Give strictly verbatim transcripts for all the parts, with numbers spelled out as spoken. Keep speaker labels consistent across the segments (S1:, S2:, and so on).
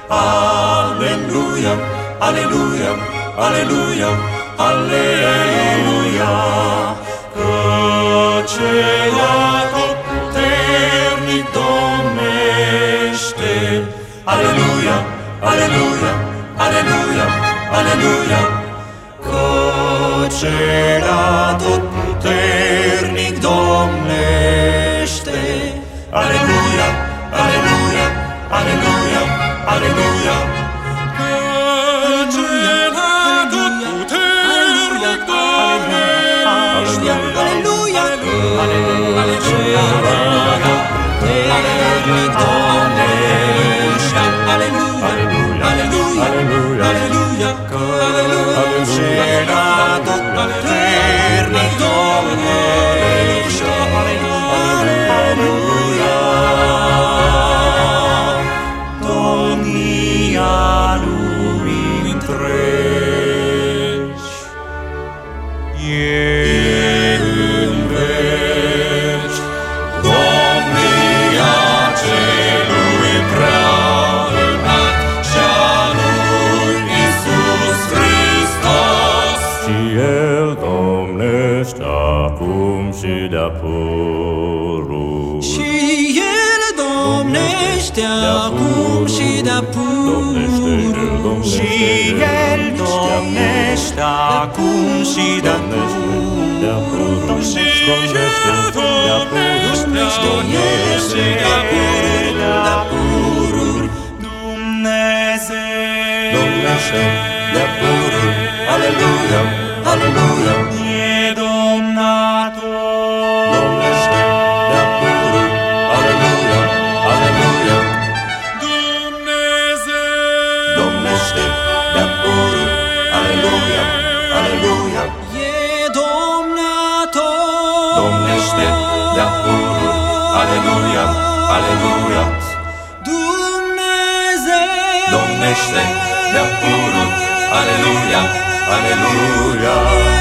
S1: Aleluia, aleluia, aleluia, aleluia, că cel atotputernic domnește. Aleluia, aleluia, aleluia, aleluia, că cel atotputernic domnește. Aleluia, aleluia, aleluia, aleluia, că cel atotputernic domnește. Aleluia, că cel atotputernic domnește. Aleluia, aleluia, aleluia, că cel atotputernic domnește. Aleluia, domnia lumii întregi e în veci, domnia celui prea înalt și-a lui Iisus Hristos.
S2: Și El domnește acum și de-a pururi.
S3: Și El domnește acum și de-a pururi.
S1: Și El domnește acum și de-a pururi.
S2: Și El domnește
S1: de-a pururi. Dumnezeu domnește de-a pururi. Aleluia, aleluia, e domnator. Domnește de-a pururi. Aleluia, aleluia, Dumnezeu domnește de-a pururi. Aleluia, aleluia,
S3: E domnator.
S1: domnește de-a pururi. Aleluia, aleluia,
S3: Dumnezeu
S1: domnește de-a pururi. Aleluia, aleluia,
S3: E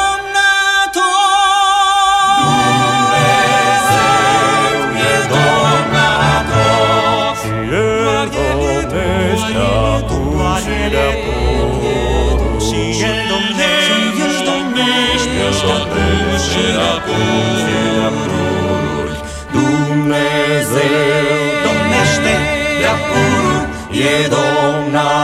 S3: domnator.
S1: Dumnezeu e domnator.
S2: Și El domnește acum și de-a pururi.
S1: Și El domnește acum și de-a pururi. Dumnezeu domnește de-a pururi, e domnator.